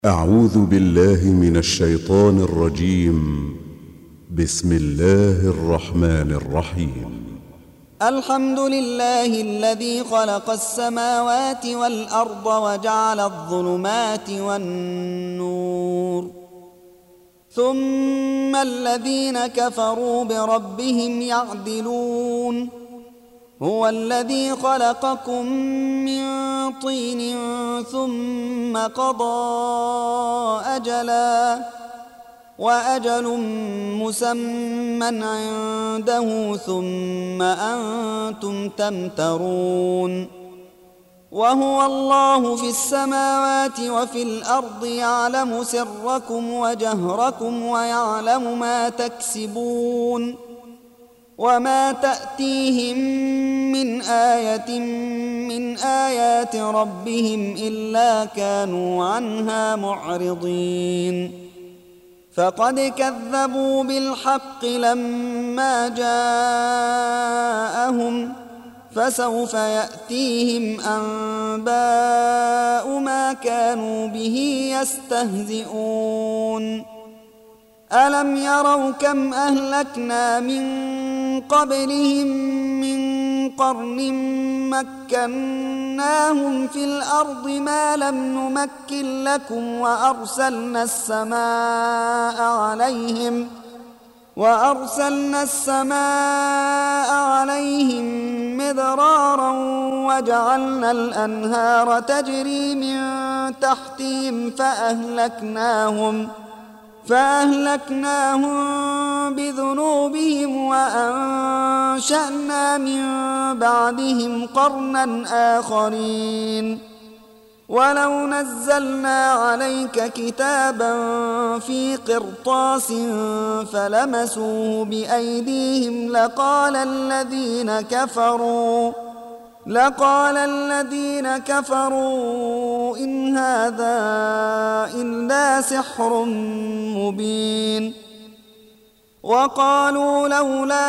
أعوذ بالله من الشيطان الرجيم. بسم الله الرحمن الرحيم. الحمد لله الذي خلق السماوات والأرض وجعل الظلمات والنور، ثم الذين كفروا بربهم يعدلون. هو الذي خلقكم من طين ثم قضى أجلا، وأجل مسمى عنده ثم أنتم تمترون. وهو الله في السماوات وفي الأرض يعلم سركم وجهركم ويعلم ما تكسبون، وما تأتيهم من آية من آيات ربهم إلا كانوا عنها معرضين. فقد كذبوا بالحق لما جاءهم، فسوف يأتيهم أنباء ما كانوا به يستهزئون. ألم يروا كم أهلكنا من قبلهم من قرن مكناهم في الأرض ما لم نمكن لكم، وأرسلنا السماء عليهم مدرارا، وجعلنا الأنهار تجري من تحتهم فأهلكناهم بذنوبهم، وأنشأنا من بعدهم قرنا آخرين. ولو نزلنا عليك كتابا في قرطاس فلمسوه بأيديهم لقال الذين كفروا إن هذا إلا سحر مبين. وقالوا لولا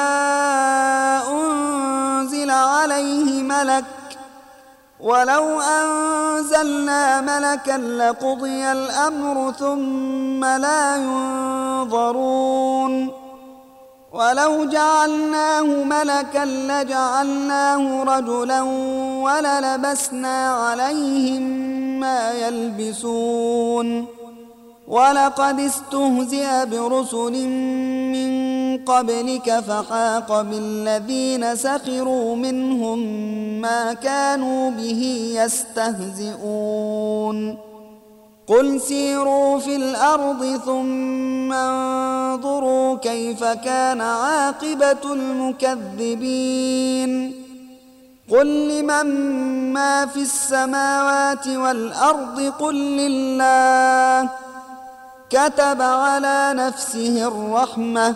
أنزل عليه ملك، ولو أنزلنا ملكا لقضي الأمر ثم لا ينظرون. ولو جعلناه ملكا لجعلناه رجلا وللبسنا عليهم ما يلبسون. ولقد استهزئ برسل من قبلك فحاق بالذين سخروا منهم ما كانوا به يستهزئون. قل سيروا في الأرض ثم انظروا كيف كان عاقبة المكذبين. قل لمن ما في السماوات والأرض قل لله، كتب على نفسه الرحمة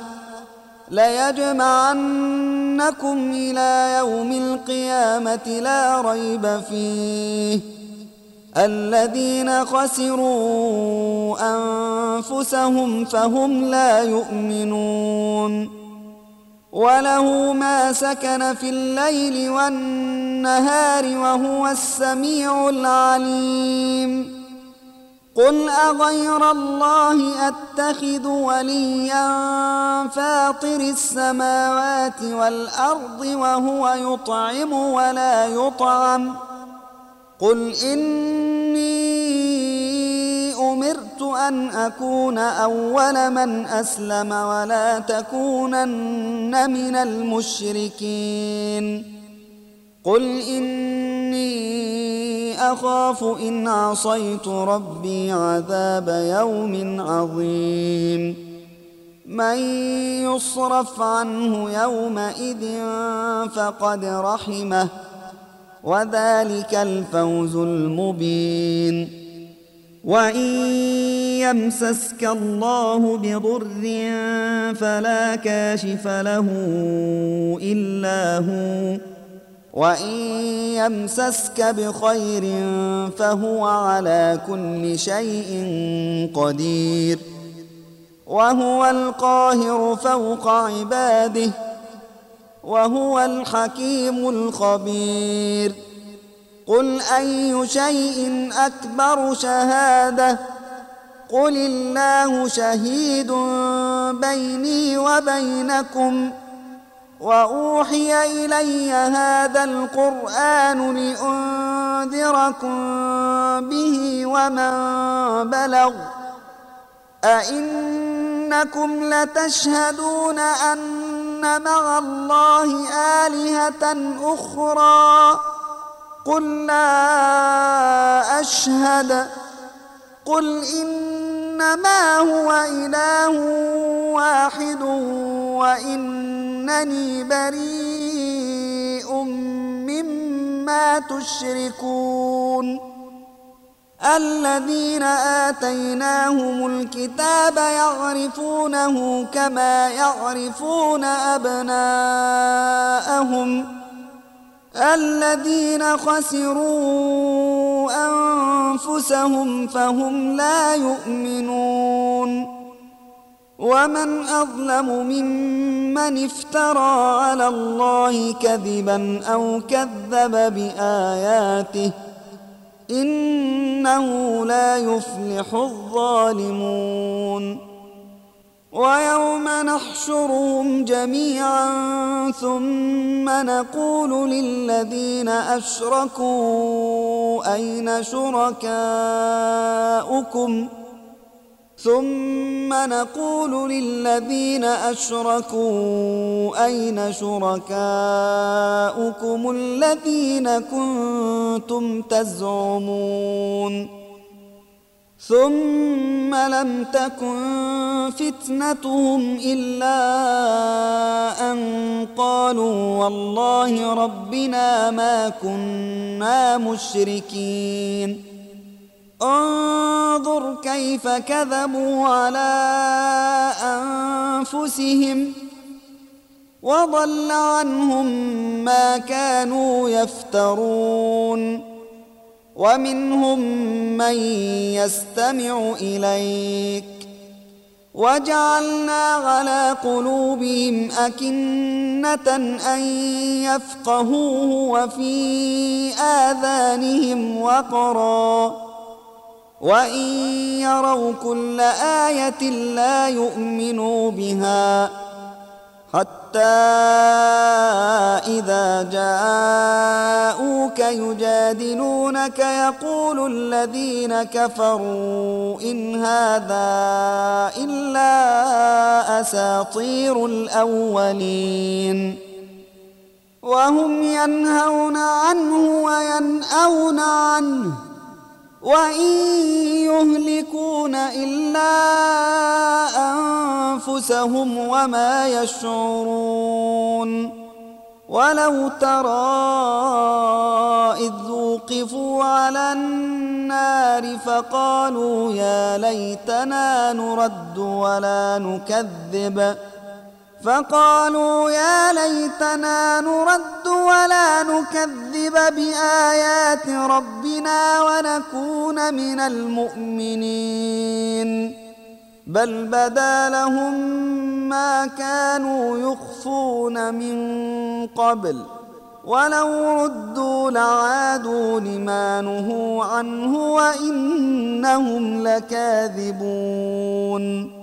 ليجمعنكم إلى يوم القيامة لا ريب فيه. الذين خسروا أنفسهم فهم لا يؤمنون. وله ما سكن في الليل والنهار وهو السميع العليم. قل أغير الله أتخذ وليا فاطر السماوات والأرض وهو يطعم ولا يطعم؟ قل إني أمرت أن أكون أول من أسلم ولا تكونن من المشركين. قل إني أخاف إن عصيت ربي عذاب يوم عظيم. من يصرف عنه يومئذ فقد رحمه، وذلك الفوز المبين. وإن يمسسك الله بضر فلا كاشف له إلا هو، وإن يمسسك بخير فهو على كل شيء قدير. وهو القاهر فوق عباده، وهو الحكيم الخبير. قل أي شيء أكبر شهادة قل الله شهيد بيني وبينكم وأوحي إلي هذا القرآن لأنذركم به ومن بلغ أئنكم لتشهدون أن مع الله آلهة أخرى قل لا أشهد قل إنما هو إله واحد وإنني بريء مما تشركون الذين آتيناهم الكتاب يعرفونه كما يعرفون أبناءهم الذين خسروا أنفسهم فهم لا يؤمنون ومن أظلم ممن افترى على الله كذبا أو كذب بآياته إنه لا يفلح الظالمون ويوم نحشرهم جميعا ثم نقول للذين أشركوا أين شركاؤكم الذين كنتم تزعمون ثم لم تكن فتنتهم إلا أن قالوا والله ربنا ما كنا مشركين انظر كيف كذبوا على أنفسهم وضل عنهم ما كانوا يفترون ومنهم من يستمع إليك وجعلنا على قلوبهم أكنة أن يفقهوه وفي آذانهم وقرا وإن يروا كل آية لا يؤمنوا بها حتى إذا جاءوك يجادلونك يقول الذين كفروا إن هذا إلا أساطير الأولين وهم ينهون عنه وينأون عنه وإن يهلكون إلا أنفسهم وما يشعرون ولو ترى إذ وقفوا على النار فقالوا يا ليتنا نرد ولا نكذب بآيات ربنا ونكون من المؤمنين بل بدا لهم ما كانوا يخفون من قبل ولو ردوا لعادوا لما نهوا عنه وإنهم لكاذبون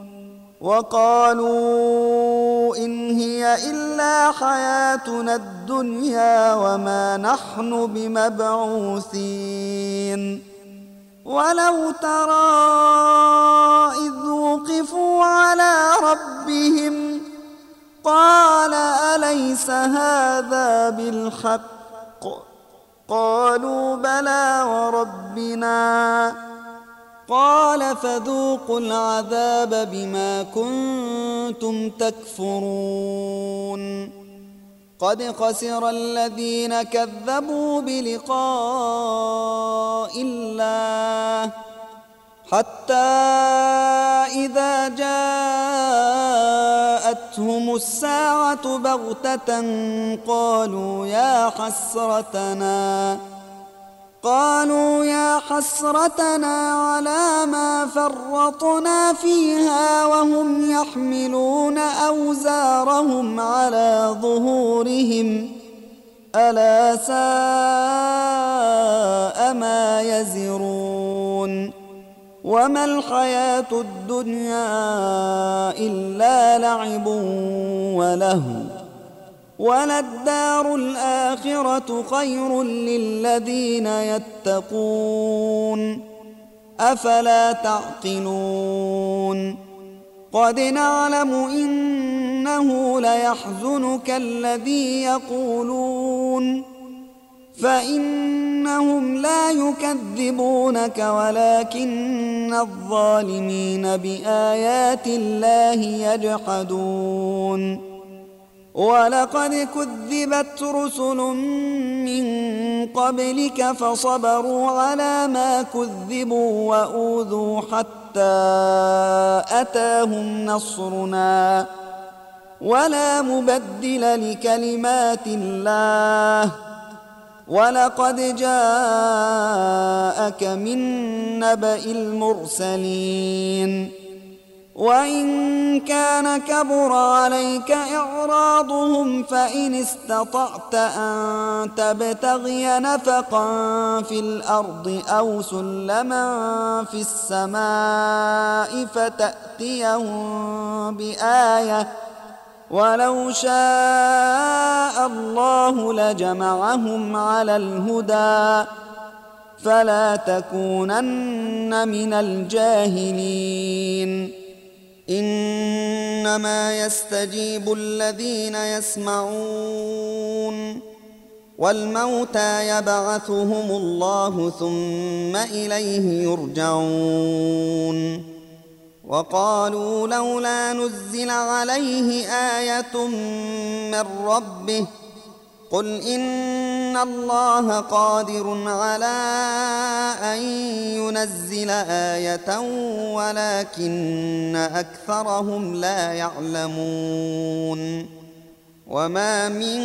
وقالوا إن هي إلا حياتنا الدنيا وما نحن بمبعوثين ولو ترى إذ وقفوا على ربهم قال أليس هذا بالحق قالوا بلى وربنا قال فذوقوا العذاب بما كنتم تكفرون قد خسر الذين كذبوا بلقاء الله حتى إذا جاءتهم الساعة بغتة قالوا يا حسرتنا على ما فرطنا فيها وهم يحملون أوزارهم على ظهورهم ألا ساء ما يزرون وما الحياة الدنيا إلا لعب ولهو وللدار الآخرة خير للذين يتقون أفلا تعقلون قد نعلم إنه ليحزنك الذي يقولون فإنهم لا يكذبونك ولكن الظالمين بآيات الله يجحدون ولقد كذبت رسل من قبلك فصبروا على ما كذبوا وأوذوا حتى أتاهم نصرنا ولا مبدل لكلمات الله ولقد جاءك من نبأ المرسلين وإن كان كبر عليك إعراضهم فإن استطعت أن تبتغي نفقا في الأرض أو سلما في السماء فتأتيهم بآية ولو شاء الله لجمعهم على الهدى فلا تكونن من الجاهلين إنما يستجيب الذين يسمعون والموتى يبعثهم الله ثم إليه يرجعون وقالوا لولا نزل عليه آية من ربه قل إن الله قادر على أن ينزل آية ولكن أكثرهم لا يعلمون وما من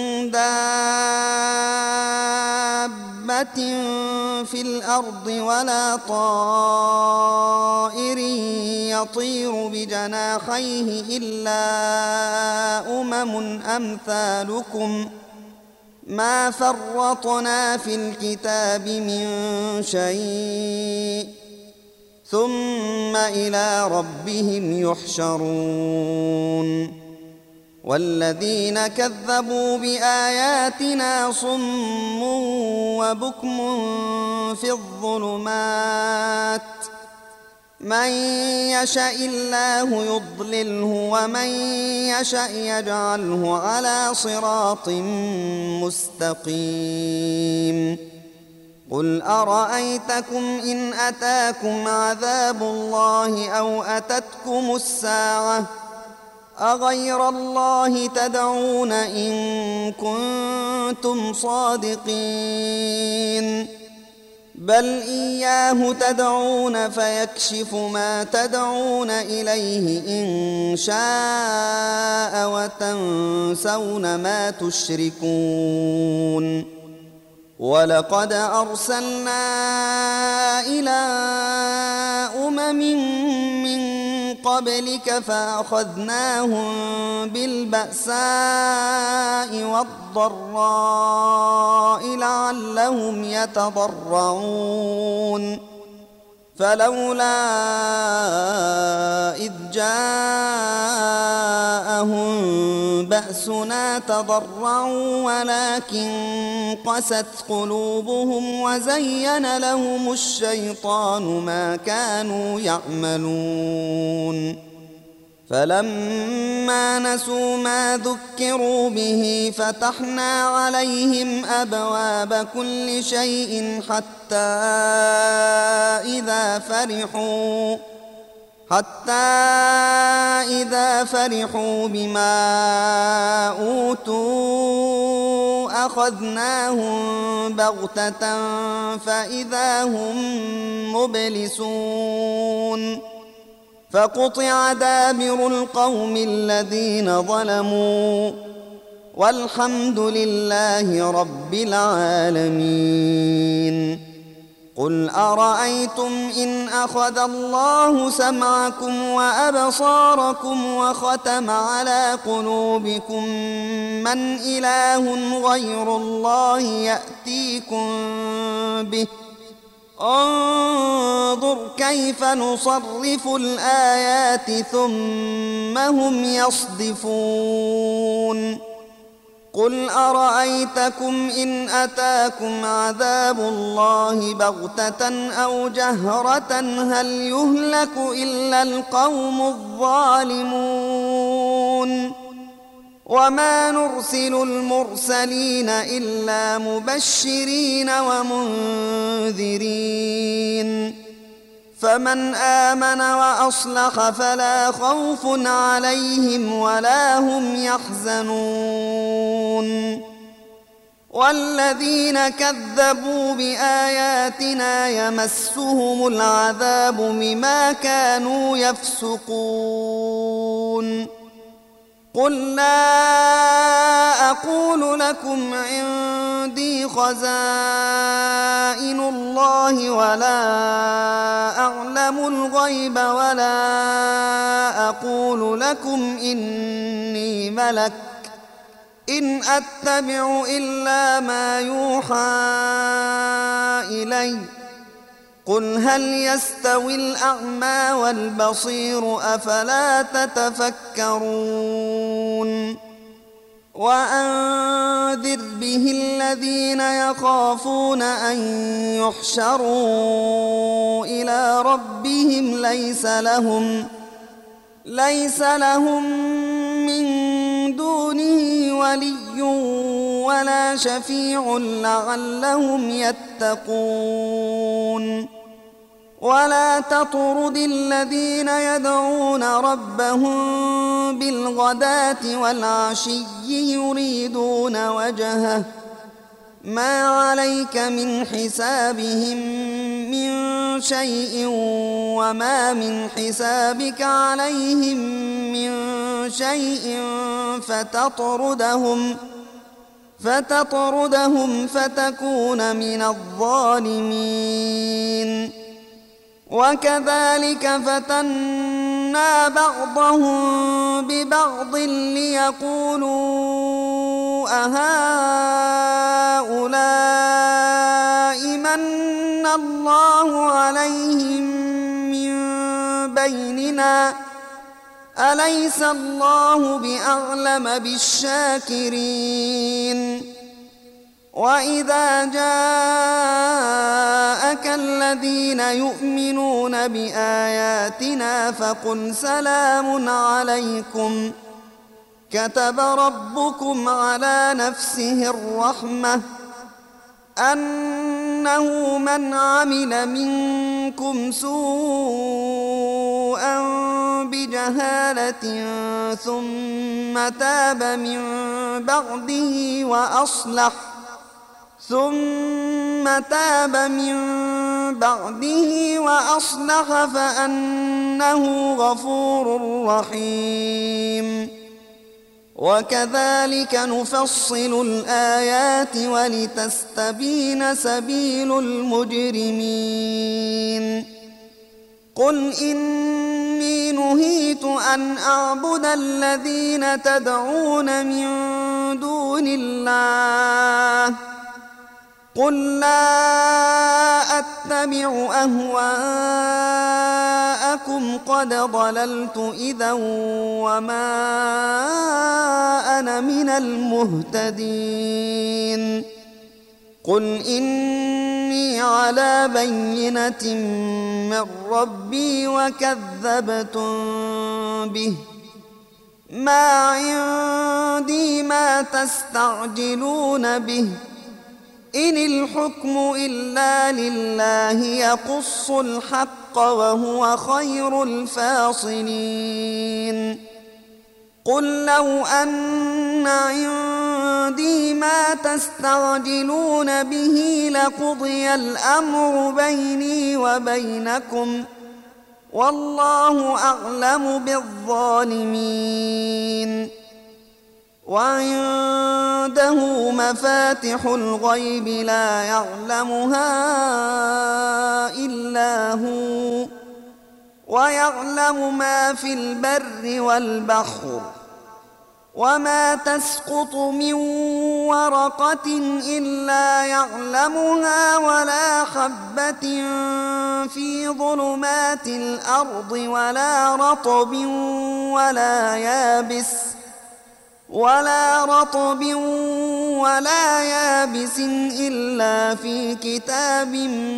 دابة في الأرض ولا طائر يطير بجناحيه إلا أمثالكم ما فرطنا في الكتاب من شيء ثم إلى ربهم يحشرون والذين كذبوا بآياتنا صم وبكم في الظلمات من يشاء الله يضلله ومن يشاء يجعله على صراط مستقيم قل أرأيتكم إن أتاكم عذاب الله أو أتتكم الساعة أغير الله تدعون إن كنتم صادقين بل إياه تدعون فيكشف ما تدعون إليه إن شاء وتنسون ما تشركون ولقد أرسلنا إلى من قبلك فأخذناهم بالبأساء والضراء لعلهم يتضرعون فلولا إذ جاءهم بأسنا تضرعوا ولكن قست قلوبهم وزين لهم الشيطان ما كانوا يعملون فلما نسوا ما ذكروا به فتحنا عليهم أبواب كل شيء حتى إذا فرحوا بما أوتوا أخذناهم بغتة فإذا هم مبلسون فقطع دابر القوم الذين ظلموا والحمد لله رب العالمين قل أرأيتم إن أخذ الله سمعكم وأبصاركم وختم على قلوبكم من إله غير الله يأتيكم به انظر كيف نصرف الآيات ثم هم يصدفون قل أرأيتكم إن أتاكم عذاب الله بغتة أو جهرة هل يهلك إلا القوم الظالمون وما نرسل المرسلين إلا مبشرين ومنذرين فمن آمن وأصلح فلا خوف عليهم ولا هم يحزنون والذين كذبوا بآياتنا يمسهم العذاب بما كانوا يفسقون قل لا أقول لكم عندي خزائن الله ولا أعلم الغيب ولا أقول لكم إني ملك إن أتبع إلا ما يوحى إلي قل هل يستوي الأعمى والبصير أفلا تتفكرون وأنذر به الذين يخافون أن يحشروا إلى ربهم ليس لهم من دونه ولي ولا شفيع لعلهم يتقون ولا تطرد الذين يدعون ربهم بالغداة والعشي يريدون وجهه ما عليك من حسابهم من شيء وما من حسابك عليهم من شيء فتطردهم فتكون من الظالمين وكذلك فتنا بعضهم ببعض ليقولوا أهؤلاء من الله عليهم من بيننا أليس الله بأعلم بالشاكرين وإذا جاءك الذين يؤمنون بآياتنا فقل سلام عليكم كتب ربكم على نفسه الرحمة أنه من عمل منكم سوءا بجهالة ثم تاب من بعده وأصلح فأنه غفور رحيم وكذلك نفصل الآيات ولتستبين سبيل المجرمين قل إني نهيت أن أعبد الذين تدعون من دون الله قل لا أتبع أهواءكم قد ضللت إذا وما أنا من المهتدين قل إني على بينة من ربي وكذبتم به ما عندي ما تستعجلون به إن الحكم إلا لله يقص الحق وهو خير الفاصلين قل لو أن عندي ما تستعجلون به لقضي الأمر بيني وبينكم والله أعلم بالظالمين وعنده مفاتح الغيب لا يعلمها إلا هو ويعلم ما في البر والبحر وما تسقط من ورقة إلا يعلمها ولا حبة في ظلمات الأرض ولا رطب ولا يابس إلا في كتاب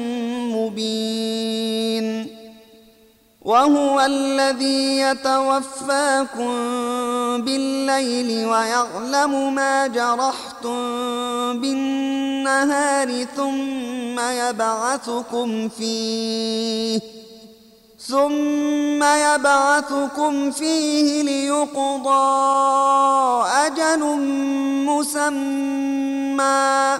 مبين. وهو الذي يتوفاكم بالليل ويعلم ما جرحتم بالنهار ثم يبعثكم فيه ليقضى أجل مسمى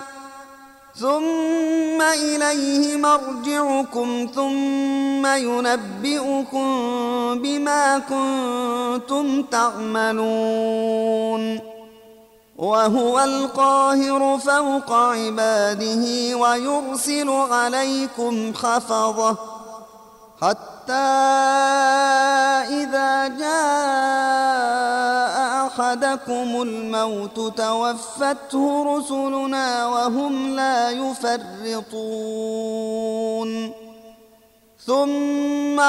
ثم إليه مرجعكم ثم ينبئكم بما كنتم تعملون. وهو القاهر فوق عباده ويرسل عليكم حفظة حتى إذا جاء أحدكم الموت توفته رسلنا وهم لا يفرطون ثم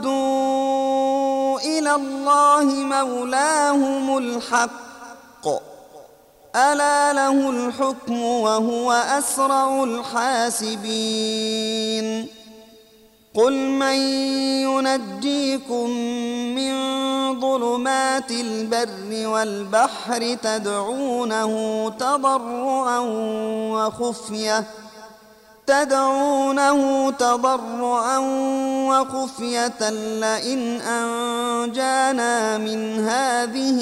ردوا إلى الله مولاهم الحق ألا له الحكم وهو أسرع الحاسبين. قل من ينجيكم من ظلمات البر والبحر تدعونه تضرعا وخفية لئن أنجانا من هذه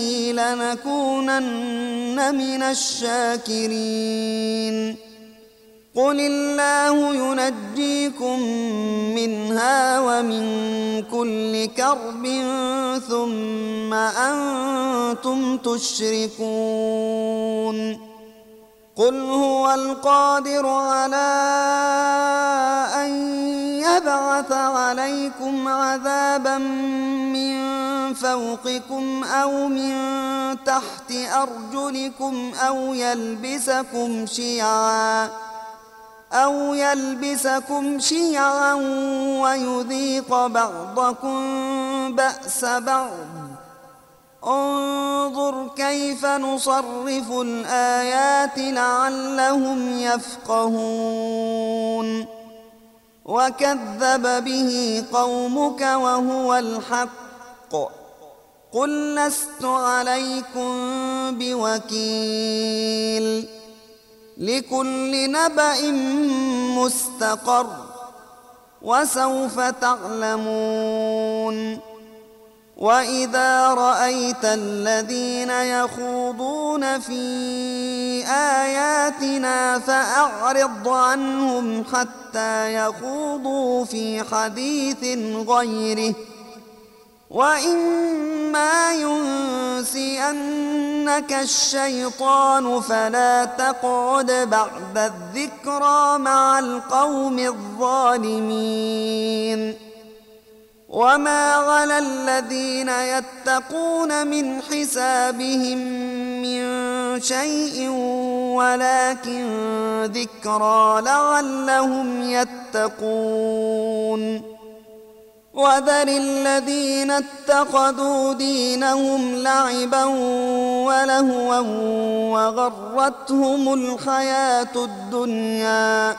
لنكونن من الشاكرين. قل الله ينجيكم منها ومن كل كرب ثم أنتم تشركون. قل هو القادر على أن يبعث عليكم عذابا من فوقكم أو من تحت أرجلكم أو يلبسكم شيعا ويذيق بعضكم بأس بعض. انظر كيف نصرف الآيات لعلهم يفقهون. وكذب به قومك وهو الحق قل لست عليكم بوكيل. لكل نبأ مستقر وسوف تعلمون. وإذا رأيت الذين يخوضون في آياتنا فأعرض عنهم حتى يخوضوا في حديث غيره وإما ينسينك الشيطان فلا تقعد بعد الذكرى مع القوم الظالمين. وما على الذين يتقون من حسابهم من شيء ولكن ذكرى لعلهم يتقون. وذر الذين اتخذوا دينهم لعبا ولهوا وغرتهم الحياة الدنيا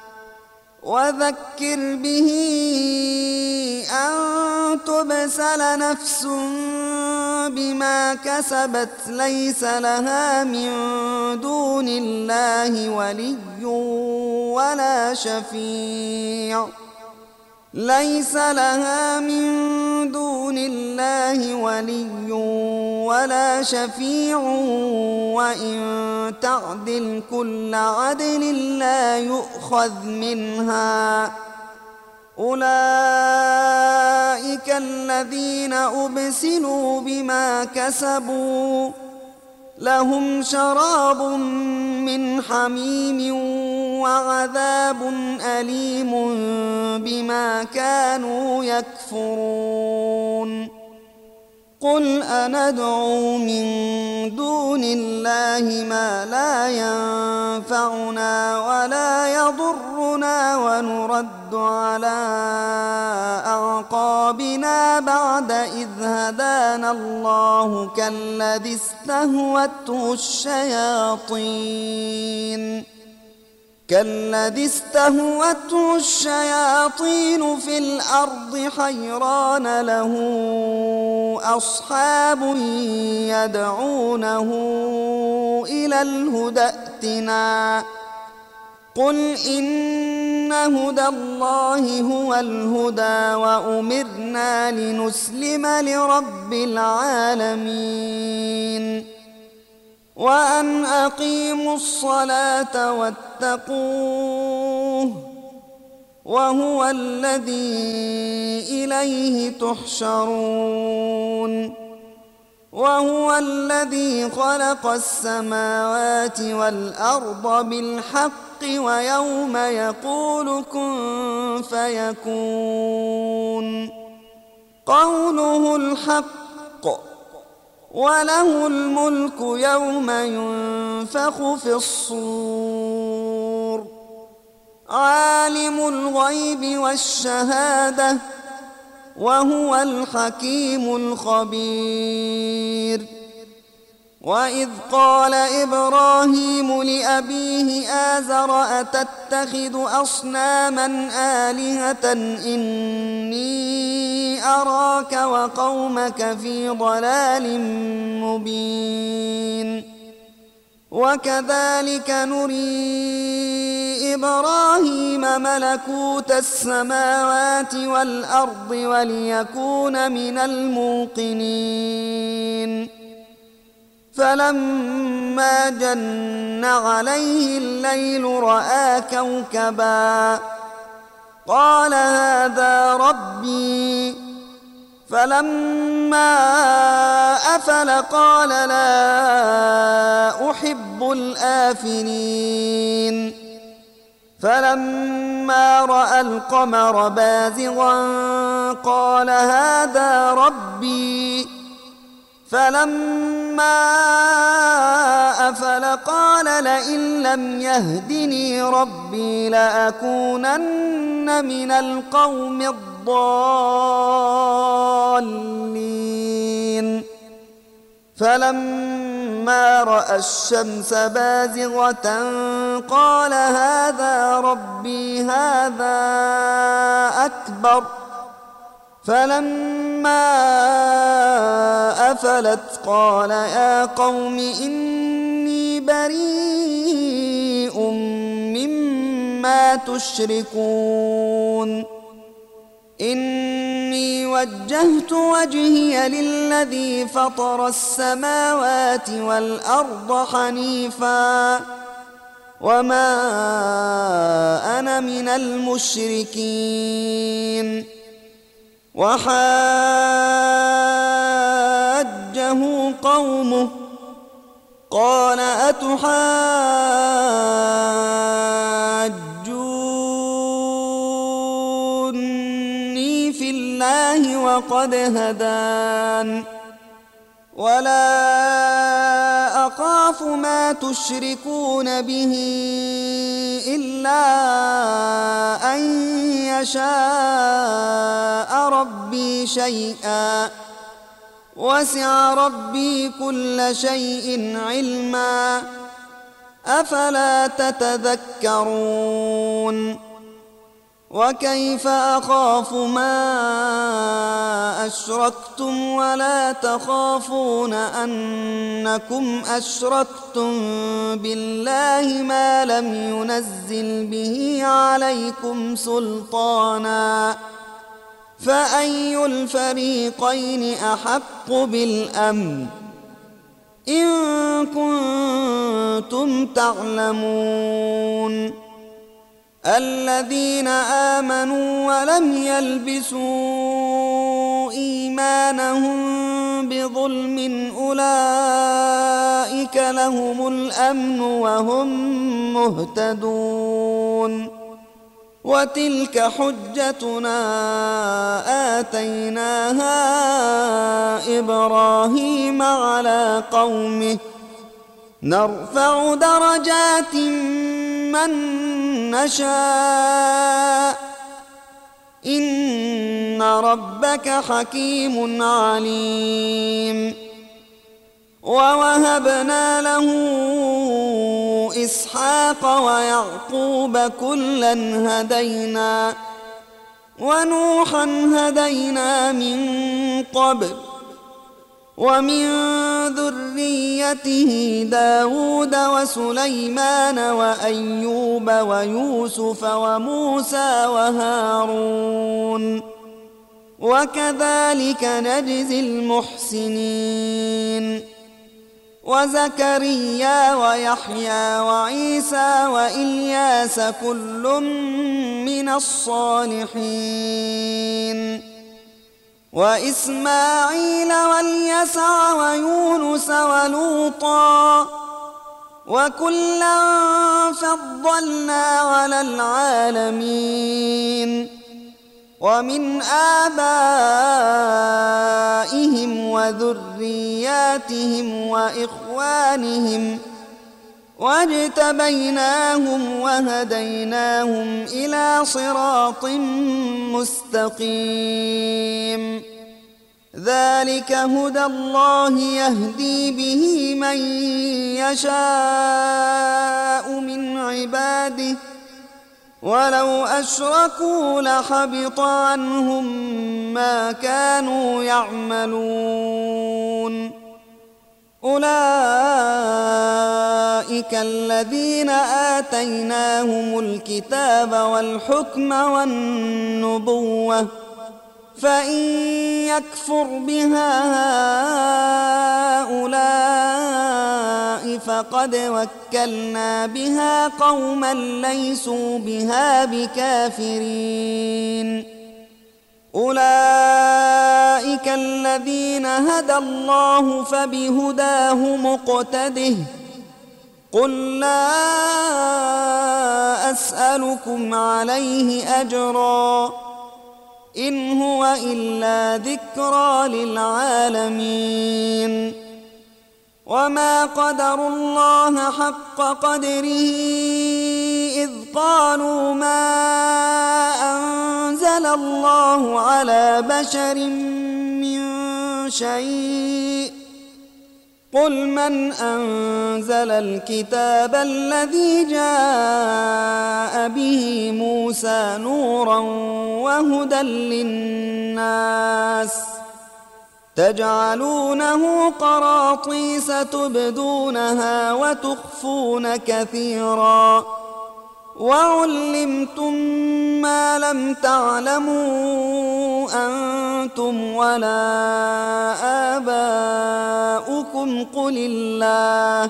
وذكر به أن تبسل نفس بما كسبت ليس لها من دون الله ولي ولا شفيع وإن تعدل كل عدل لا يؤخذ منها. أولئك الذين أبسلوا بما كسبوا لهم شراب من حميم وعذاب أليم بما كانوا يكفرون. قل أندعو من دون الله ما لا ينفعنا ولا يضرنا ونرد على أعقابنا بعد إذ هدانا الله كالذي استهوته الشياطين في الأرض حيران له أصحاب يدعونه إلى الهدى ائتنا قل إن هدى الله هو الهدى وأمرنا لنسلم لرب العالمين وأن أقيموا الصلاة واتقوه وهو الذي إليه تحشرون وهو الذي خلق السماوات والأرض بالحق ويوم يقول كن فيكون قوله الحق وله الملك يوم ينفخ في الصور عالم الغيب والشهادة وهو الحكيم الخبير وإذ قال إبراهيم لأبيه آزر أتتخذ أصناما آلهة إني أراك وقومك في ضلال مبين وكذلك نري إبراهيم ملكوت السماوات والأرض وليكون من الموقنين فلما جن عليه الليل رأى كوكبا قال هذا ربي فلما أفل قال لا أحب الآفلين فلما رأى القمر بازغا قال هذا ربي فلما أفل قال لئن لم يهدني ربي لأكونن من القوم الضالين فلما رأى الشمس بازغة قال هذا ربي هذا أكبر فلما أفلت قال يا قوم إني بريء مما تشركون إني وجهت وجهي للذي فطر السماوات والأرض حنيفا وما أنا من المشركين وحاجه قومه قال أتحاجوني في الله وقد هدان ولا أخاف ما تشركون به إلا أن يشاء ربي شيئا وسع ربي كل شيء علما أفلا تتذكرون وكيف أخاف ما أشركتم ولا تخافون أنكم أشركتم بالله ما لم ينزل به عليكم سلطانا فأي الفريقين أحق بالأمن إن كنتم تعلمون الذين آمنوا ولم يلبسوا إيمانهم بظلم أولئك لهم الأمن وهم مهتدون وتلك حجتنا آتيناها إبراهيم على قومه نرفع درجات من نشاء إن ربك حكيم عليم. ووهبنا له إسحاق ويعقوب كلا هدينا ونوحا هدينا من قبل ومن ذريته داود وسليمان وأيوب ويوسف وموسى وهارون وكذلك نجزي المحسنين. وزكريا ويحيى وعيسى وإلياس كل من الصالحين وإسماعيل واليسع ويونس ولوطا وكلا فضلنا على العالمين. ومن آبائهم وذرياتهم وإخوانهم واجتبيناهم وهديناهم إلى صراط مستقيم. ذلك هدى الله يهدي به من يشاء من عباده ولو أشركوا لحبط عنهم ما كانوا يعملون. أولئك الذين آتيناهم الكتاب والحكم والنبوة فإن يكفر بها هؤلاء فقد وكلنا بها قوما ليسوا بها بكافرين. أولئك الذين هدى الله فبهداه مقتده قل لا أسألكم عليه أجرا إن هو إلا ذكرى للعالمين. وما قدروا الله حق قدره إذ قالوا ما أنزل الله على بشر من شيء قل من أنزل الكتاب الذي جاء به موسى نورا وهدى للناس تجعلونه قراطيس تبدونها وتخفون كثيرا وعلمتم ما لم تعلموا أنتم ولا آباؤكم قل الله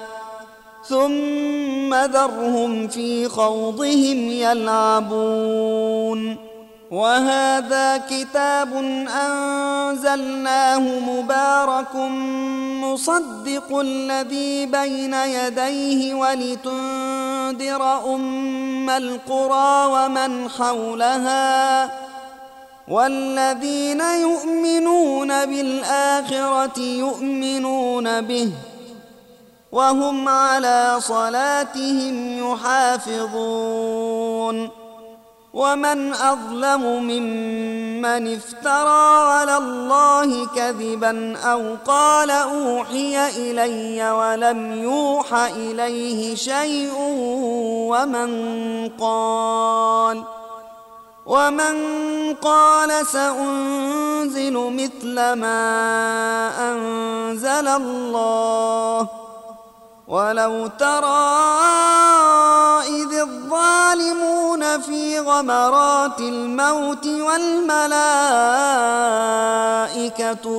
ثم ذرهم في خوضهم يلعبون. وهذا كتاب أنزلناه مبارك مصدق الذي بين يديه ولتنذر أم القرى ومن حولها والذين يؤمنون بالآخرة يؤمنون به وهم على صلاتهم يحافظون. ومن أظلم ممن افترى على الله كذبا أو قال أوحي إلي ولم يوح إليه شيء ومن قال سأنزل مثل ما أنزل الله ولو ترى إذ الظالمون في غمرات الموت والملائكة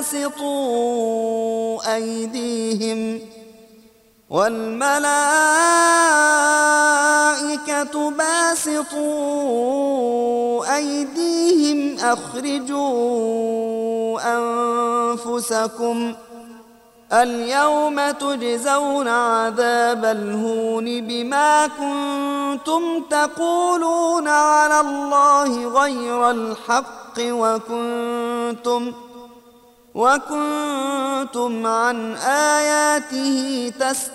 باسطوا أيديهم أخرجوا أنفسكم اليوم تجزون عذاب الهون بما كنتم تقولون على الله غير الحق وكنتم عن آياته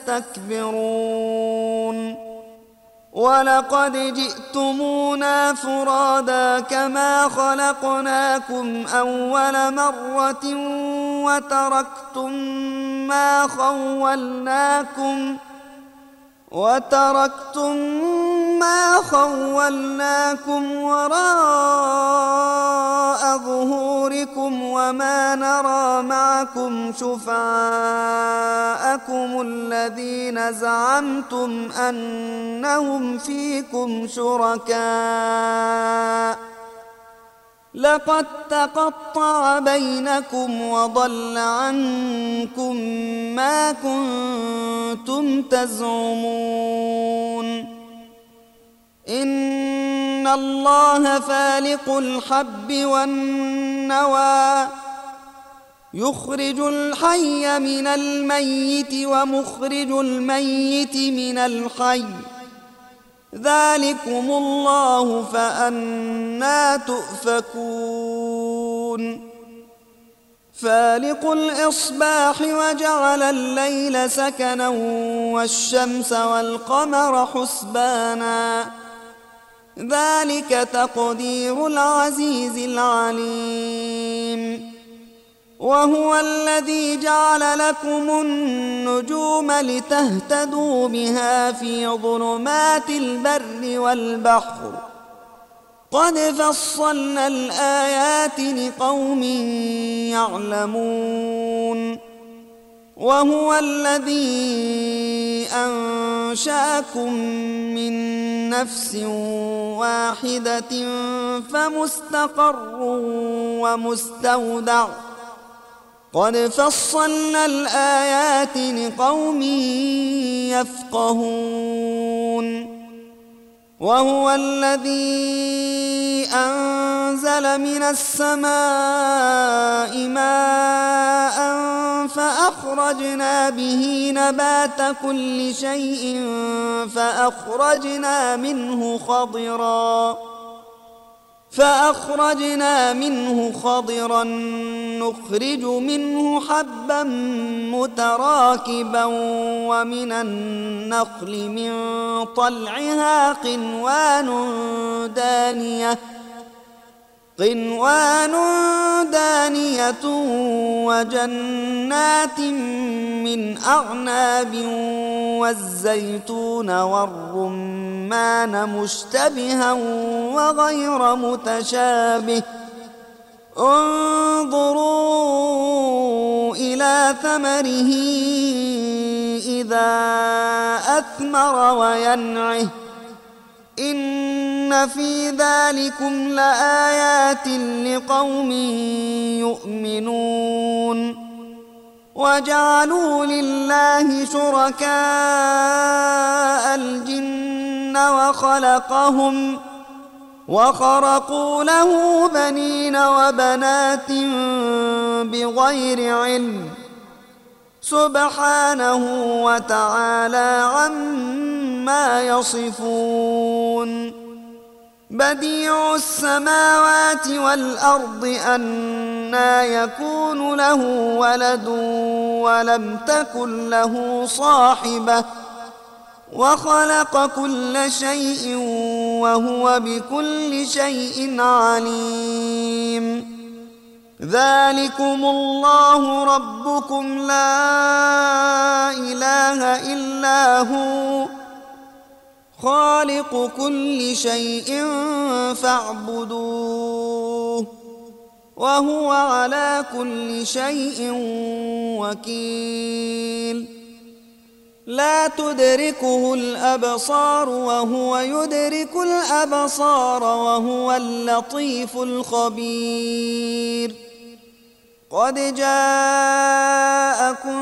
تستكبرون ولقد جئتمونا فرادا كما خلقناكم أول مرة وتركتم ما خولناكم وراء ظهوركم وما نرى معكم شفعاءكم الذين زعمتم أنهم فيكم شركاء لقد تقطع بينكم وضل عنكم ما كنتم تزعمون إن الله فالق الحب والنوى يخرج الحي من الميت ومخرج الميت من الحي ذلكم الله فأنى تؤفكون فالق الإصباح وجعل الليل سكنا والشمس والقمر حسبانا ذلك تقدير العزيز العليم وهو الذي جعل لكم النجوم لتهتدوا بها في ظلمات البر والبحر قد فصلنا الآيات لقوم يعلمون وهو الذي أنشأكم من نفس واحدة فمستقر ومستودع قد فصلنا الآيات لقوم يفقهون وهو الذي أنزل من السماء ماء فأخرجنا به نبات كل شيء فأخرجنا منه خضرا نخرج منه حبا متراكبا ومن النخل من طلعها قنوان دانية وجنات من أعناب والزيتون والرمان مشتبها وغير متشابه انظروا إلى ثمره إذا أثمر وينعه إن في ذلكم لآيات لقوم يؤمنون وجعلوا لله شركاء الجن وخرقوا له بنين وبنات بغير علم سبحانه وتعالى عما يصفون بديع السماوات والأرض أنى يكون له ولد ولم تكن له صاحبة وخلق كل شيء وهو بكل شيء عليم ذلكم الله ربكم لا إله إلا هو خالق كل شيء فاعبدوه وهو على كل شيء وكيل لا تدركه الأبصار وهو يدرك الأبصار وهو اللطيف الخبير قد جاءكم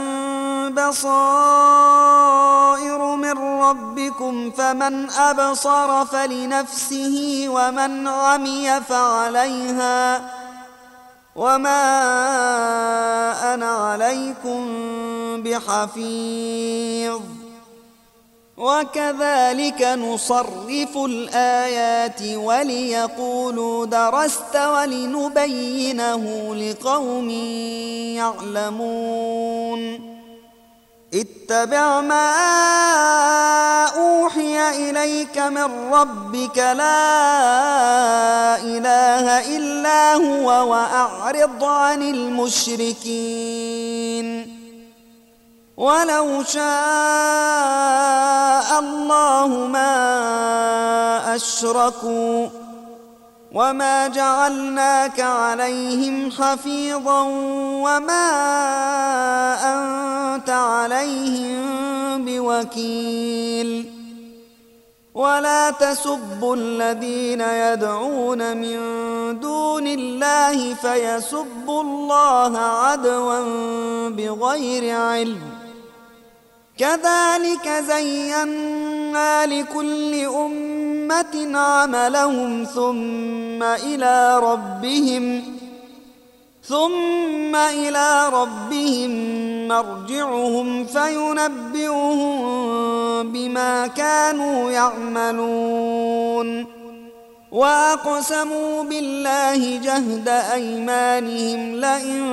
بصائر من ربكم فمن أبصر فلنفسه ومن عمي فعليها وما أنا عليكم بحفيظ وكذلك نصرف الآيات وليقولوا درست ولنبينه لقوم يعلمون اتبع ما أوحي إليك من ربك لا إله إلا هو وأعرض عن المشركين ولو شاء الله ما أشركوا وما جعلناك عليهم حفيظا وما أنت عليهم بوكيل ولا تسبوا الذين يدعون من دون الله فيسبوا الله عدوا بغير علم كذلك زينا لكل أمة عملهم ثم إلى ربهم مرجعهم فينبئهم بما كانوا يعملون وأقسموا بالله جهد أيمانهم لئن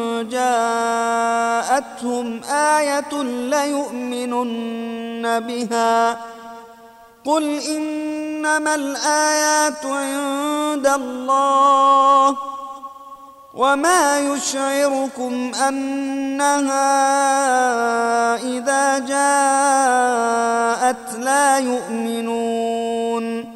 جاءتهم آية ليؤمنن بها قل إنما الآيات عند الله وما يشعركم أنها إذا جاءت لا يؤمنون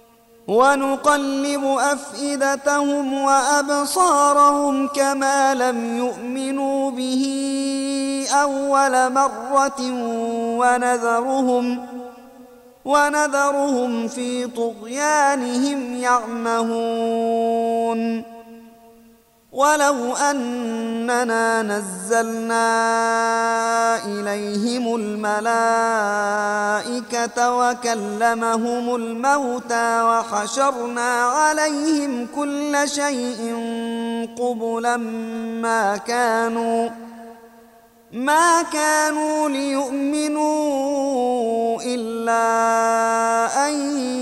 ونقلب أفئدتهم وأبصارهم كما لم يؤمنوا به أول مرة ونذرهم في طغيانهم يعمهون ولو أننا نزلنا إليهم الملائكة وكلمهم الموتى وحشرنا عليهم كل شيء قبلا ما كانوا ليؤمنوا إلا أن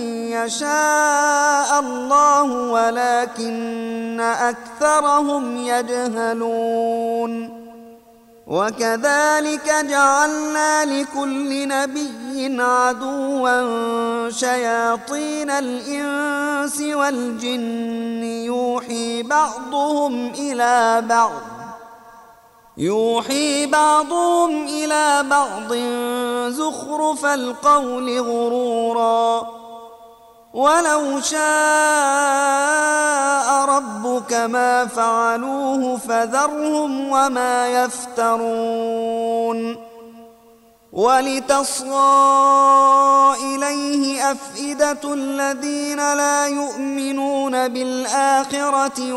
يشاء الله ولكن أكثرهم يجهلون وكذلك جعلنا لكل نبي عدوا شياطين الإنس والجن يوحي بعضهم إلى بعض زخرف القول غرورا ولو شاء ربك ما فعلوه فذرهم وما يفترون ولتصغى إليه أفئدة الذين لا يؤمنون بالآخرة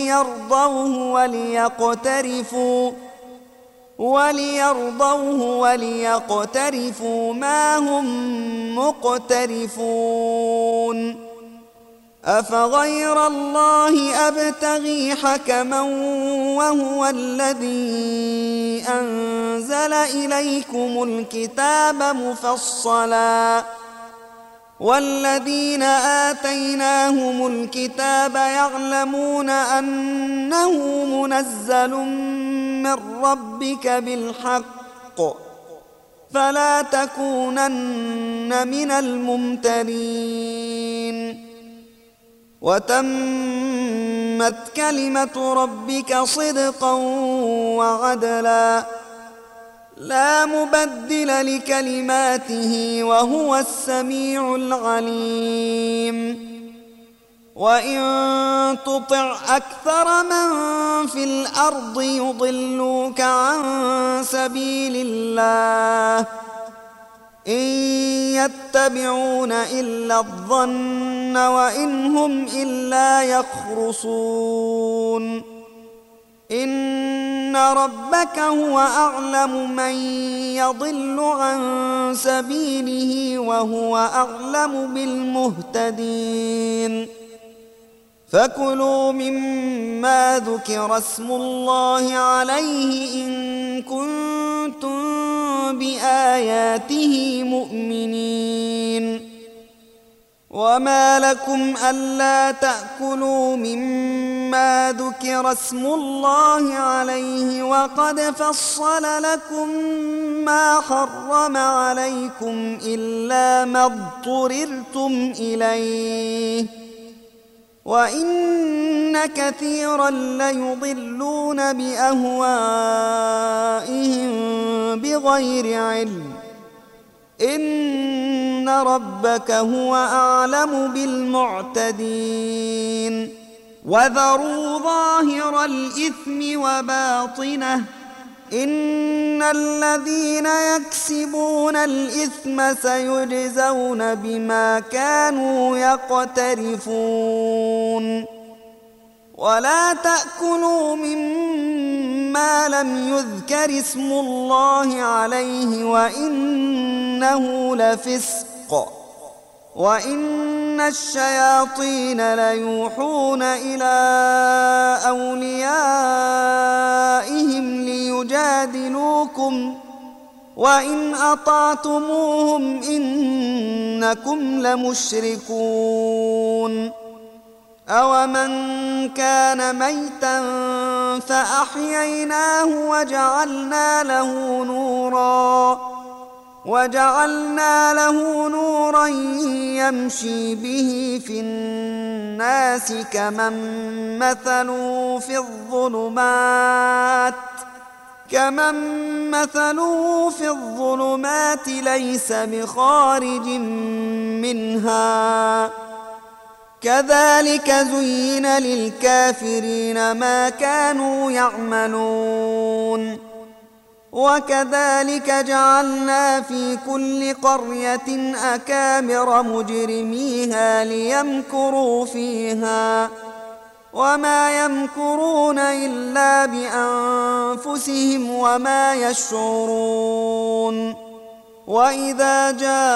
وليرضوه وليقترفوا ما هم مقترفون أفغير الله أبتغي حكما وهو الذي أنزل إليكم الكتاب مفصلا والذين آتيناهم الكتاب يعلمون أنه منزل من ربك بالحق فلا تكونن من الممترين وتمت كلمة ربك صدقا وعدلا لا مبدل لكلماته وهو السميع العليم وإن تطع أكثر من في الأرض يضلوك عن سبيل الله إن يتبعون إلا الظن وإن هم إلا يخرصون إن ربك هو أعلم من يضل عن سبيله وهو أعلم بالمهتدين فكلوا مما ذكر اسم الله عليه إن كنتم بآياته مؤمنين. وما لكم ألا تأكلوا مما ذكر اسم الله عليه وقد فصل لكم ما حرم عليكم إلا ما اضطررتم إليه وإن كثيرا ليضلون بأهوائهم بغير علم إن ربك هو أعلم بالمعتدين. وذروا ظاهر الإثم وباطنه إن الذين يكسبون الإثم سيجزون بما كانوا يقترفون. ولا تأكلوا مما لم يذكر اسم الله عليه وإنه لفسق وإن الشياطين ليوحون إلى أوليائهم ليجادلوكم وإن أطعتموهم إنكم لمشركون. أومن كان ميتا فأحييناه وجعلنا له نورا يمشي به في الناس كمن مثله في الظلمات ليس بخارج منها كذلك زين للكافرين ما كانوا يعملون. وكذلك جعلنا في كل قرية أكابر مجرميها ليمكروا فيها وما يمكرون إلا بأنفسهم وما يشعرون. وإذا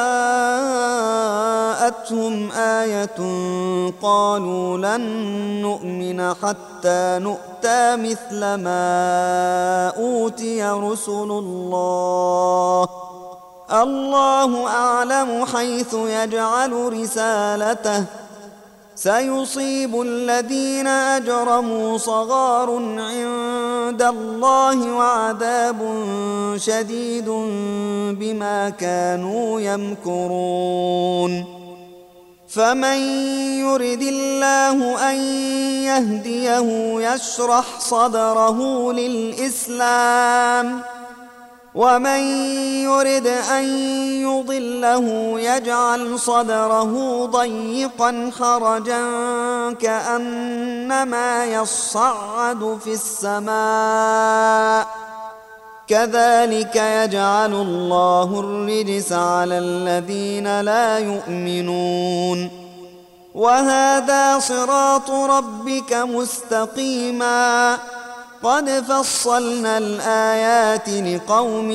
جاءتهم آية قالوا لن نؤمن حتى نؤتى مثل ما أوتي رسل الله الله أعلم حيث يجعل رسالته سيصيب الذين أجرموا صغار عند الله وعذاب شديد بما كانوا يمكرون. فمن يرد الله أن يهديه يشرح صدره للإسلام ومن يرد أن يضله يجعل صدره ضيقا حرجا كأنما يصعد في السماء كذلك يجعل الله الرجس على الذين لا يؤمنون. وهذا صراط ربك مستقيما قد فصلنا الآيات لقوم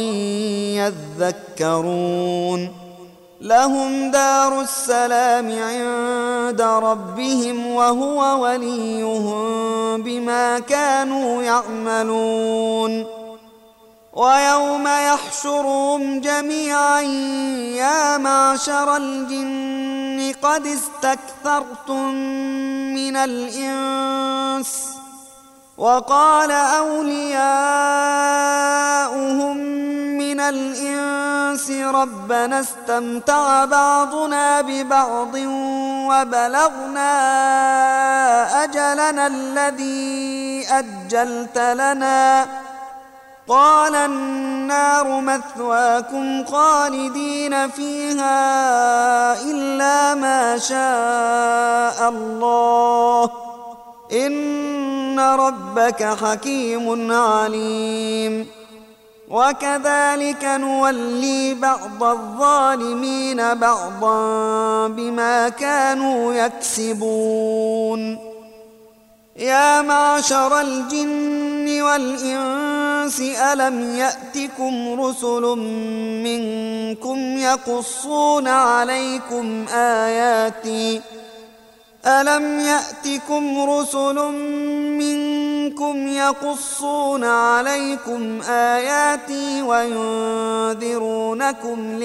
يذكرون. لهم دار السلام عند ربهم وهو وليهم بما كانوا يعملون. ويوم يحشرهم جميعا يا معشر الجن قد استكثرتم من الإنس وقال أولياؤهم من الإنس ربنا استمتع بعضنا ببعض وبلغنا أجلنا الذي أجلت لنا قال النار مثواكم خالدين فيها إلا ما شاء الله إن ربك حكيم عليم. وكذلك نولي بعض الظالمين بعضا بما كانوا يكسبون. يا معشر الجن والإنس ألم يأتكم رسل منكم يقصون عليكم ألم يأتكم رسل منكم يقصون عليكم آياتي وينذرونكم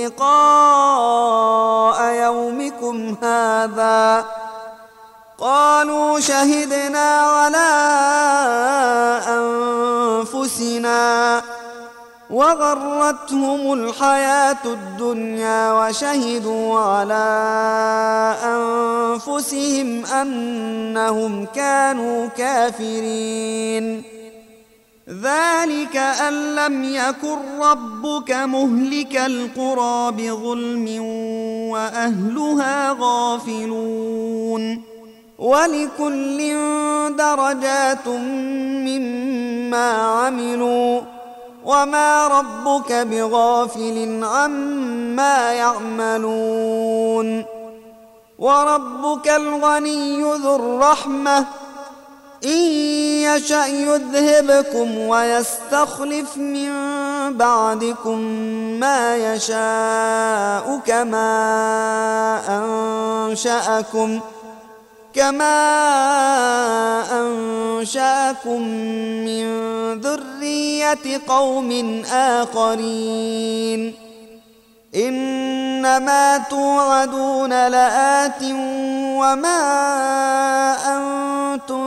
لقاء يومكم هذا قالوا شهدنا على أنفسنا وغرتهم الحياة الدنيا وشهدوا على أنفسهم أنهم كانوا كافرين ذلك أن لم يكن ربك مهلك القرى بظلم وأهلها غافلون ولكل درجات مما عملوا وما ربك بغافل عما يعملون وربك الغني ذو الرحمة إن يشأ يذهبكم ويستخلف من بعدكم ما يشاء كما أنشأكم من ذرية قوم آخرين إنما توعدون لآت وما أنتم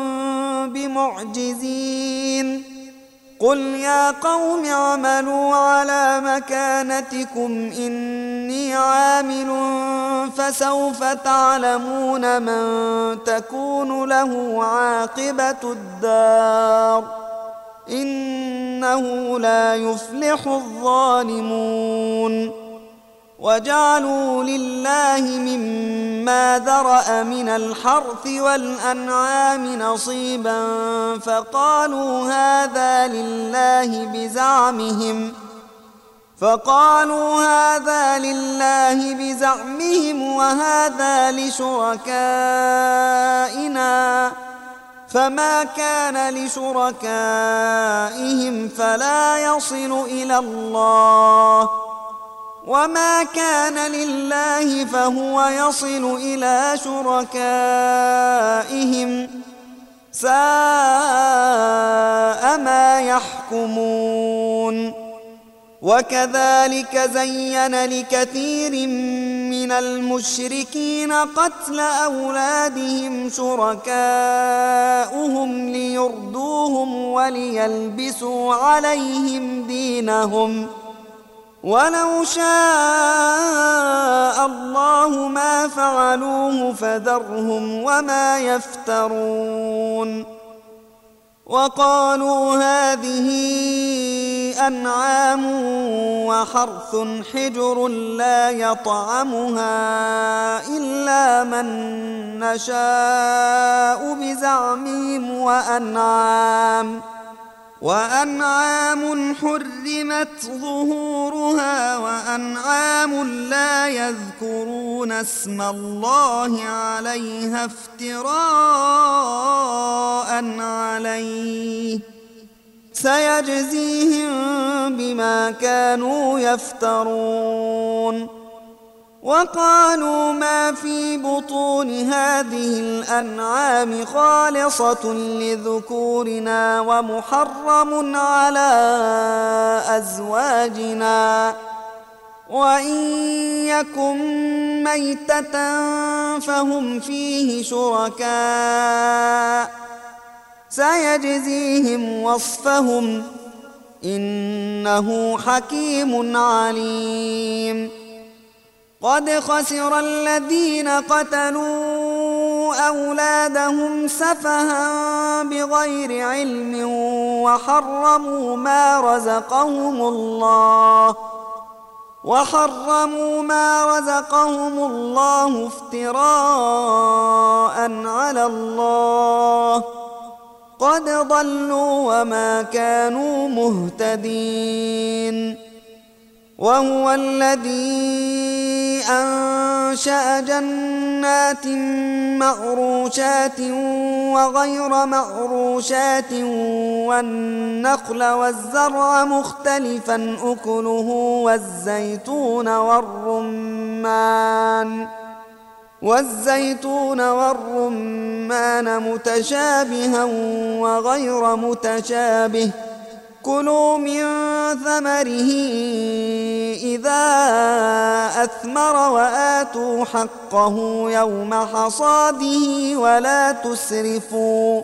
بمعجزين قل يا قوم اعملوا على مكانتكم إني عامل فسوف تعلمون من تكون له عاقبة الدار إنه لا يفلح الظالمون وجعلوا لله مما ذرأ من الحرث والأنعام نصيبا فقالوا هذا لله بزعمهم وهذا لشركائنا فما كان لشركائهم فلا يصل إلى الله وما كان لله فهو يصل إلى شركائهم ساء ما يحكمون وكذلك زين لكثير من المشركين قتل أولادهم شركاؤهم ليردوهم وليلبسوا عليهم دينهم ولو شاء الله ما فعلوه فذرهم وما يفترون وقالوا هذه أنعام وحرث حجر لا يطعمها إلا من نشاء بزعمهم وأنعام حرمت ظهورها وأنعام لا يذكرون اسم الله عليها افتراء عليه سيجزيهم بما كانوا يفترون وقالوا ما في بطون هذه الأنعام خالصة لذكورنا ومحرم على أزواجنا وإن يكن ميتة فهم فيه شركاء سيجزيهم وصفهم إنه حكيم عليم قد خسر الذين قتلوا أولادهم سفها بغير علم وحرموا ما رزقهم الله افتراء على الله قد ضلوا وما كانوا مهتدين وهو الذي أنشأ جنات معروشات وغير معروشات والنخل والزرع مختلفا أكله والزيتون والزيتون والرمان متشابها وغير متشابه كلوا من ثمره إذا أثمر وآتوا حقه يوم حصاده ولا تسرفوا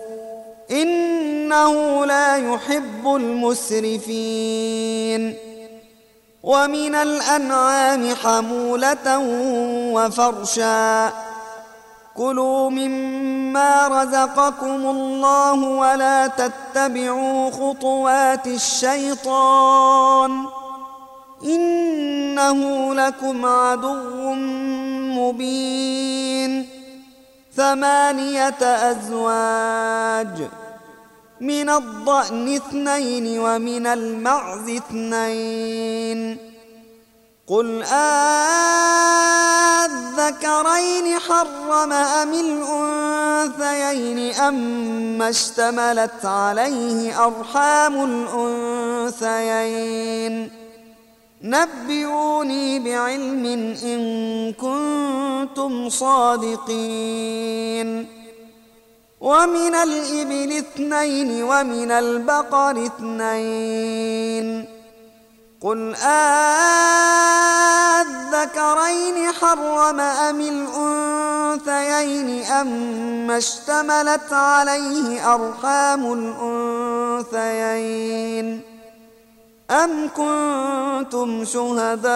إنه لا يحب المسرفين ومن الأنعام حمولة وفرشا كلوا مما رزقكم الله ولا تتبعوا خطوات الشيطان إنه لكم عدو مبين 8 أزواج من الضأن 2 ومن المعز 2 قل أذكرين حرم أم الأنثيين أما اشتملت عليه أرحام الأنثيين نبئوني بعلم إن كنتم صادقين ومن الإبل 2 ومن البقر 2 قل أذكرين حرم أم الأنثيين أما اشتملت عليه أرحام الأنثيين أم كنتم شهداء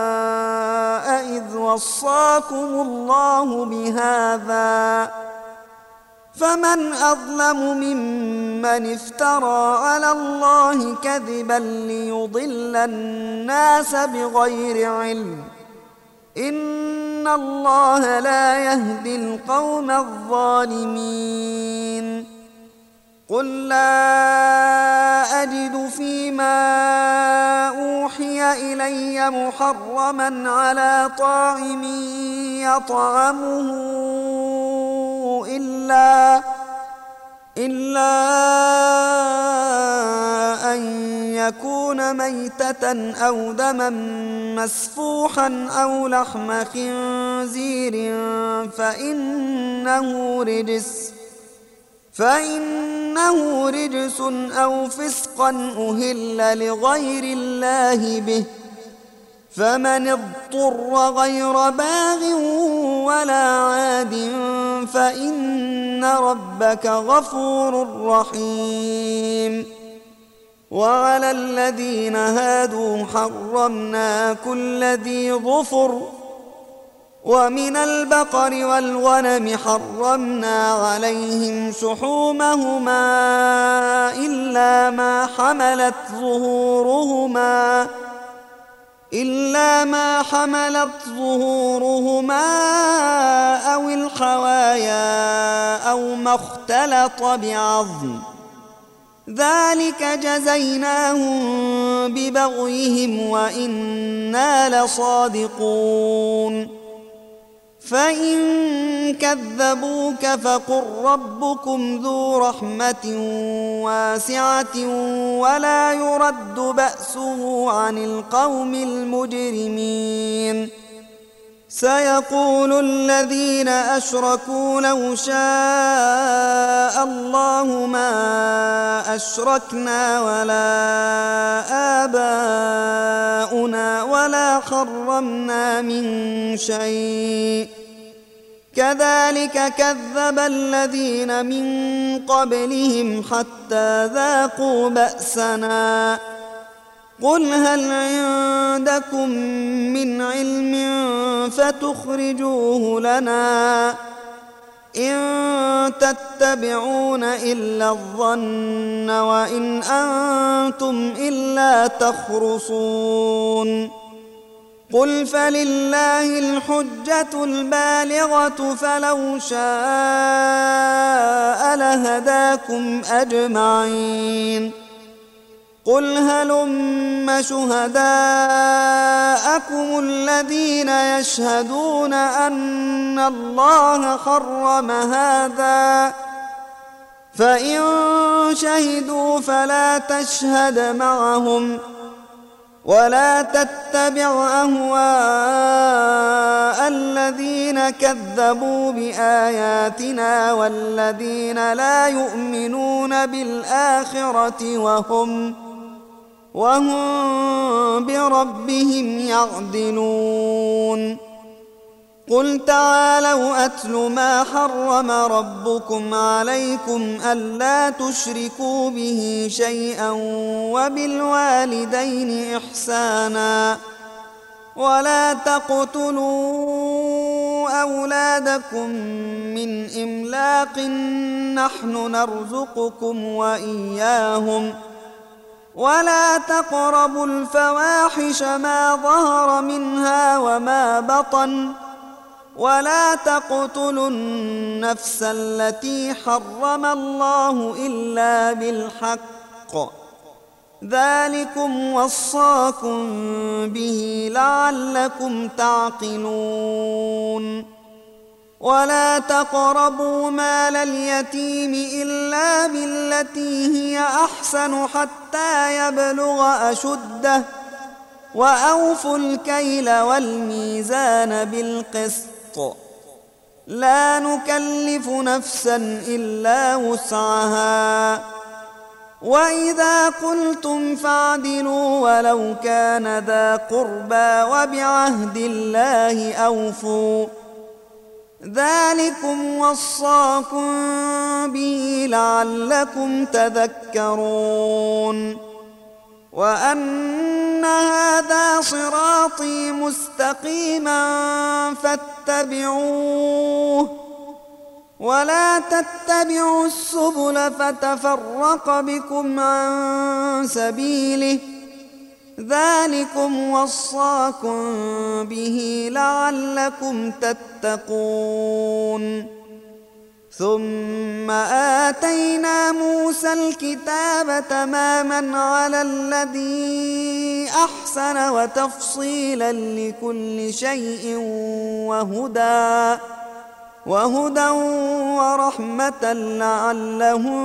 إذ وصاكم الله بهذا فمن أظلم ممن افترى على الله كذبا ليضل الناس بغير علم إن الله لا يهدي القوم الظالمين قل لا أجد فيما أوحي إلي محرما على طاعم يطعمه إلا أن يكون ميتة أو دما مسفوحا أو لحم خنزير فإنه رجس أو فسقا أهل لغير الله به فمن اضطر غير باغ ولا عاد فإن ربك غفور رحيم وعلى الذين هادوا حرمنا كل ذي ظفر ومن البقر والغنم حرمنا عليهم شحومهما إلا ما حملت ظهورهما أو الحوايا أو ما اختلط بعظم ذلك جزيناهم ببغيهم وإنا لصادقون فإن كذبوك فقل ربكم ذو رحمة واسعة ولا يرد بأسه عن القوم المجرمين سيقول الذين أشركوا لو شاء الله ما أشركنا ولا آباؤنا ولا حرمنا من شيء كذلك كذب الذين من قبلهم حتى ذاقوا بأسنا قل هل عندكم من علم فتخرجوه لنا إن تتبعون إلا الظن وإن أنتم إلا تخرصون قل فلله الحجة البالغة فلو شاء لهداكم أجمعين قل هلم شهداءكم الذين يشهدون أن الله حرم هذا فإن شهدوا فلا تشهد معهم ولا تتبع أهواء الذين كذبوا بآياتنا والذين لا يؤمنون بالآخرة وهم بربهم يعدلون. قل تعالوا أتل ما حرم ربكم عليكم ألا تشركوا به شيئا وبالوالدين إحسانا ولا تقتلوا أولادكم من إملاق نحن نرزقكم وإياهم ولا تقربوا الفواحش ما ظهر منها وما بطن ولا تقتلوا النفس التي حرم الله إلا بالحق ذلكم وصاكم به لعلكم تعقلون. ولا تقربوا مال اليتيم إلا بالتي هي أحسن حتى يبلغ أشده وأوفوا الكيل والميزان بالقسط لا نكلف نفسا إلا وسعها وإذا قلتم فاعدلوا ولو كان ذا قربى وبعهد الله أوفوا ذلكم وصاكم به لعلكم تذكرون. وأن هذا صراطي مستقيما فاتبعوه ولا تتبعوا السبل فتفرق بكم عن سبيله ذلكم وصاكم به لعلكم تتقون. ثم آتينا موسى الكتاب تماما على الذي أحسن وتفصيلا لكل شيء وهدى ورحمة لعلهم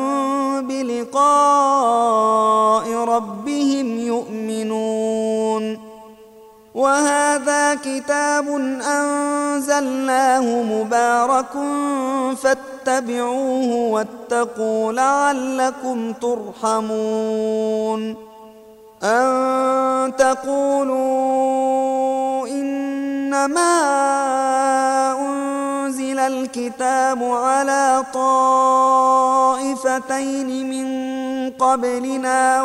بلقاء ربهم يؤمنون. وهذا كتاب أنزلناه مبارك فاتبعوه واتقوا لعلكم ترحمون. أن تقولوا إنما أنزل الكتاب على طائفتين من قبلنا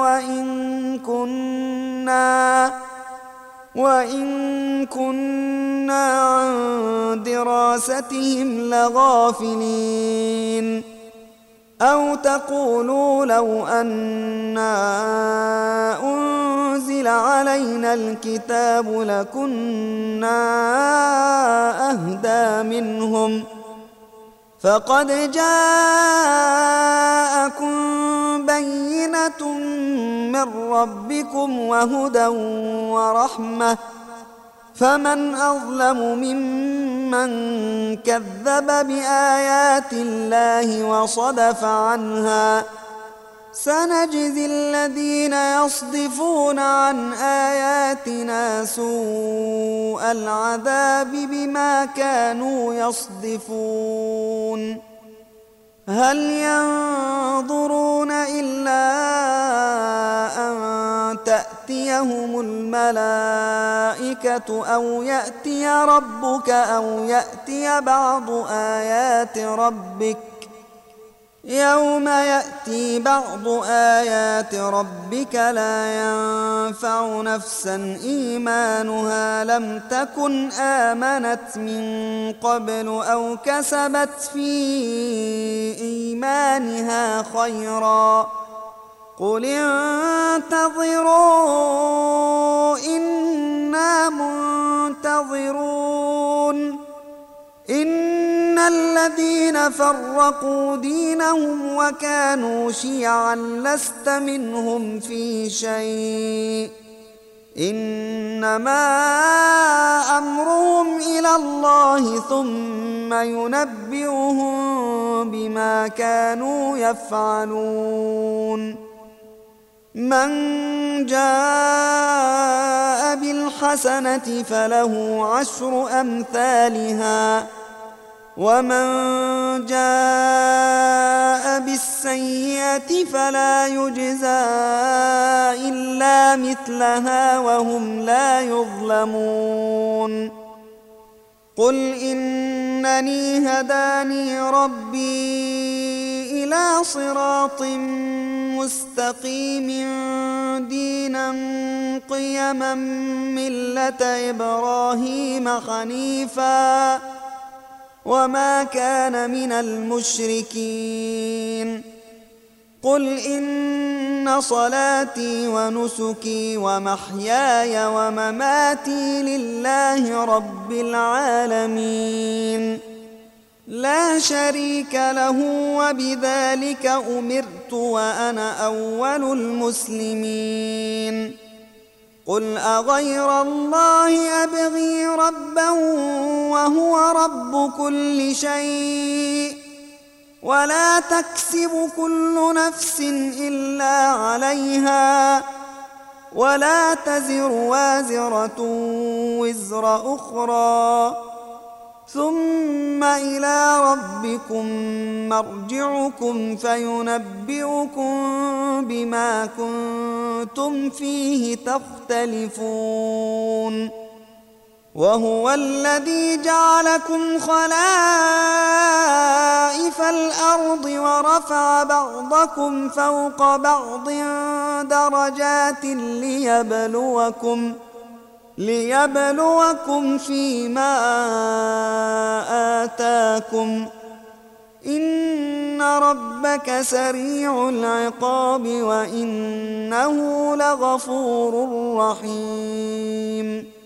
وإن كنا عن دراستهم لغافلين. أو تقولوا لو أنا أنزل علينا الكتاب لكنا أهدى منهم فقد جاءكم بينة من ربكم وهدى ورحمة فمن أظلم ممن كذب بآيات الله وصدف عنها سنجزي الذين يصدفون عن آياتنا سوء العذاب بما كانوا يصدفون. هل ينظرون إلا أن تأتيهم الملائكة أو يأتي ربك أو يأتي بعض آيات ربك يوم يأتي بعض آيات ربك لا ينفع نفسا إيمانها لم تكن آمنت من قبل أو كسبت في إيمانها خيرا قل انتظروا إنا منتظرون. إن الذين فرقوا دينهم وكانوا شيعا لست منهم في شيء إنما أمرهم إلى الله ثم ينبئهم بما كانوا يفعلون. من جاء بالحسنة فله عشر أمثالها ومن جاء بالسيئة فلا يجزى إلا مثلها وهم لا يظلمون قل إنني هداني ربي إلى صراط مستقيم دينا قيما ملة إبراهيم حنيفا وما كان من المشركين قل إن صلاتي ونسكي ومحياي ومماتي لله رب العالمين لا شريك له وبذلك أمرت وأنا أول المسلمين قل أغير الله أبغي ربا وهو رب كل شيء ولا تكسب كل نفس إلا عليها ولا تزر وازرة وزر أخرى ثم إلى ربكم مرجعكم فينبئكم بما كنتم فيه تختلفون وهو الذي جعلكم خلائف الأرض ورفع بعضكم فوق بعض درجات ليبلوكم فيما آتاكم إن ربك سريع العقاب وإنه لغفور رحيم